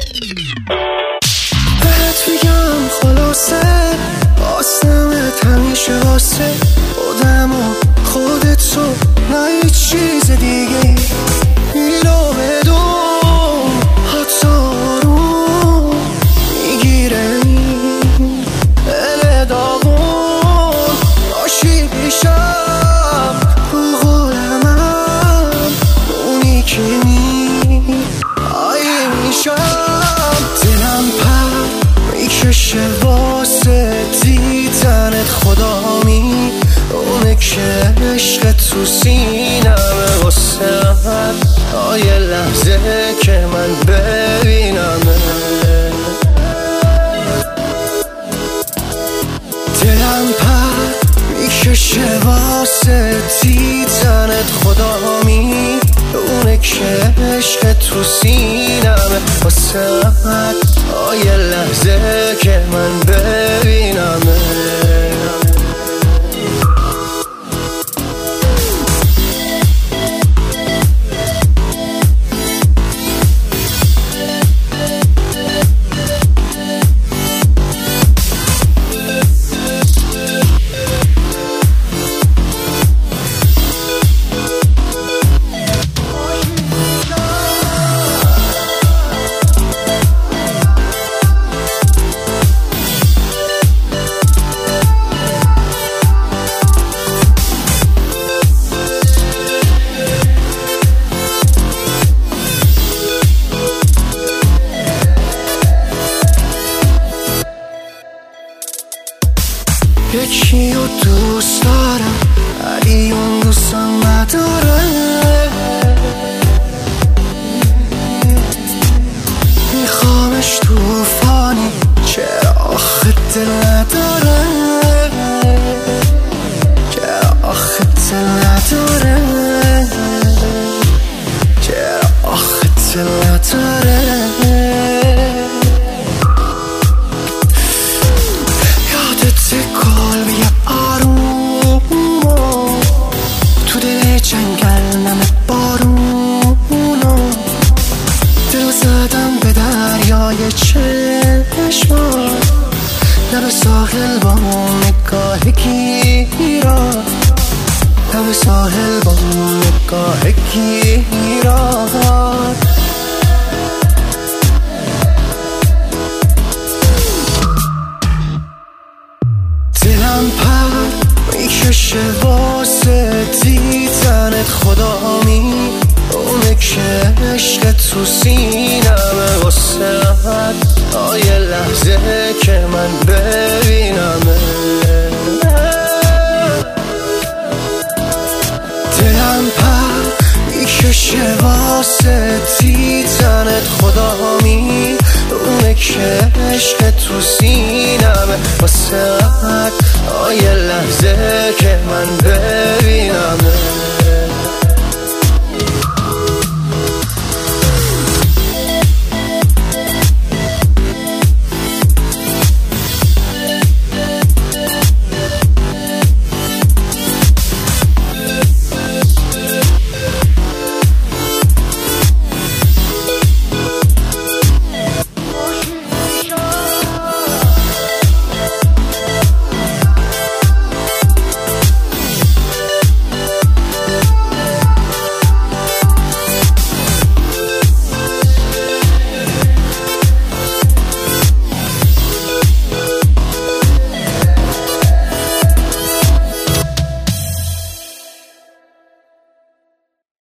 بهت میگم خلاصه آسمت همیشه واسه خودم و خودتو نه هیچ چیز دیگه اینو بدون حتی رو میگیره دل داغون باشی پیشم رو قولمم اونی که آیه میشم دلم پر میکشه واسه دیدنت خدامی اونه که عشق تو سینمه واسه من آیه لحظه که من ببینمه دلم پر میکشه واسه دیدنت خدامی اونه که عشق تو سینمه واسه من آیه لحظه که من ببینمه یکی رو دوست دارم ولی اون دوستم نداره میخوامش توفانی چرا آخه دل نداره چرا آخه دل نداره چرا آخه دل نداره جنگل نم بارونو دل زدم به دریای چشمان لب ساحل با نگاه گیرا لب ساحل با نگاه گیرا دلم پر میکشه واسه دیدنت خدامی اونه که عشق تو سینمه واسه من آیه لحظه که من ببینمه دلم پر میکشه واسه دیدنت خدامی اونه که عشق تو سینمه واسه من آیه لحظه که من ببینمه